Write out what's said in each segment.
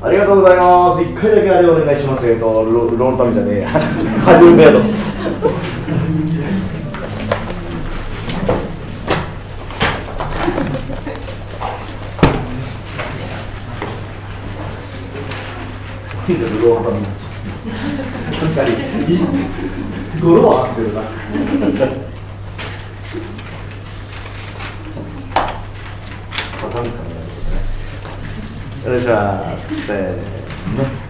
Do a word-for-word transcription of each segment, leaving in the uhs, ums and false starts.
ありがとうございます。一回だけあれお願いします。えっと、ロロールタムじゃねえや。ハリウッドヤード。ロールタムになっちゃう。確かに、語呂は合ってるな。サザンカね。お願いします。せーの。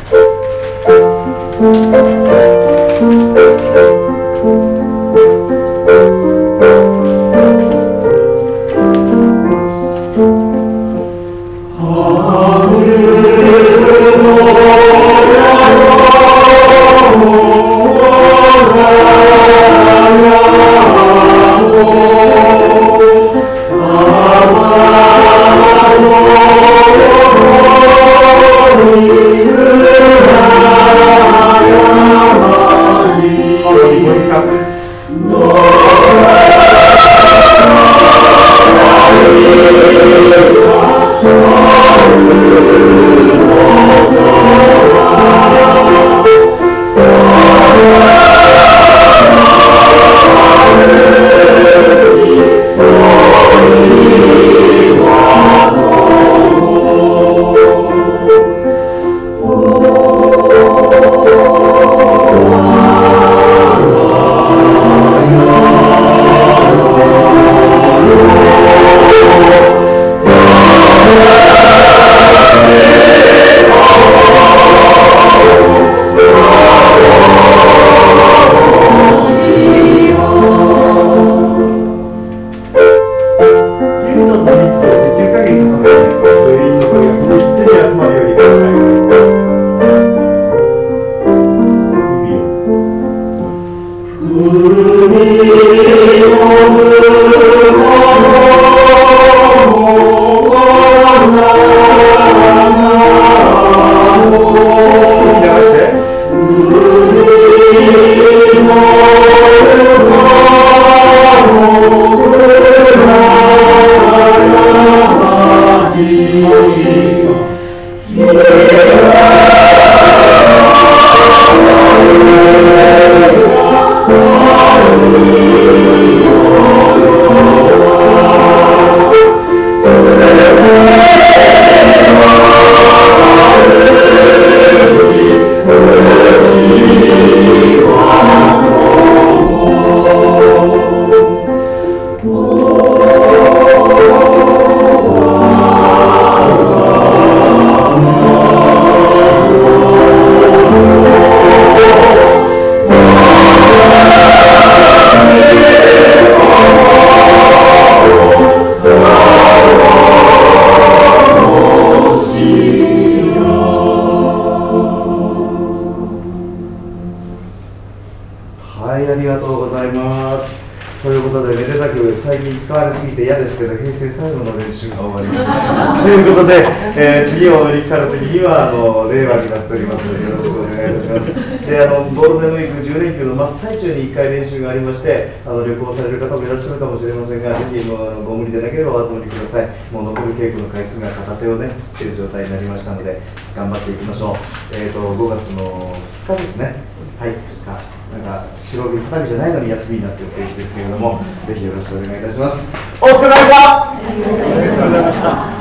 はい、ありがとうございます。ということで、めでたく最近使われすぎて嫌ですけど、平成最後の練習が終わりました。ということで、えー、次を乗り換えるときにはあの令和になっておりますので、よろしくお願いいたします。で、あのゴールデンウィークじゅう連休の真っ最中にいっかい練習がありまして、あの旅行される方もいらっしゃるかもしれませんが、ぜひもうあのご無理でなければお集まりください。もう残る稽古の回数が片手をね、切っている状態になりましたので、頑張っていきましょう。えーと、ごがつのふつかですね。はい、ふつか。なんか白帯片日じゃないのに休みになっている定期ですけれども、ぜひよろしくお願いいたします。お疲れ様でした。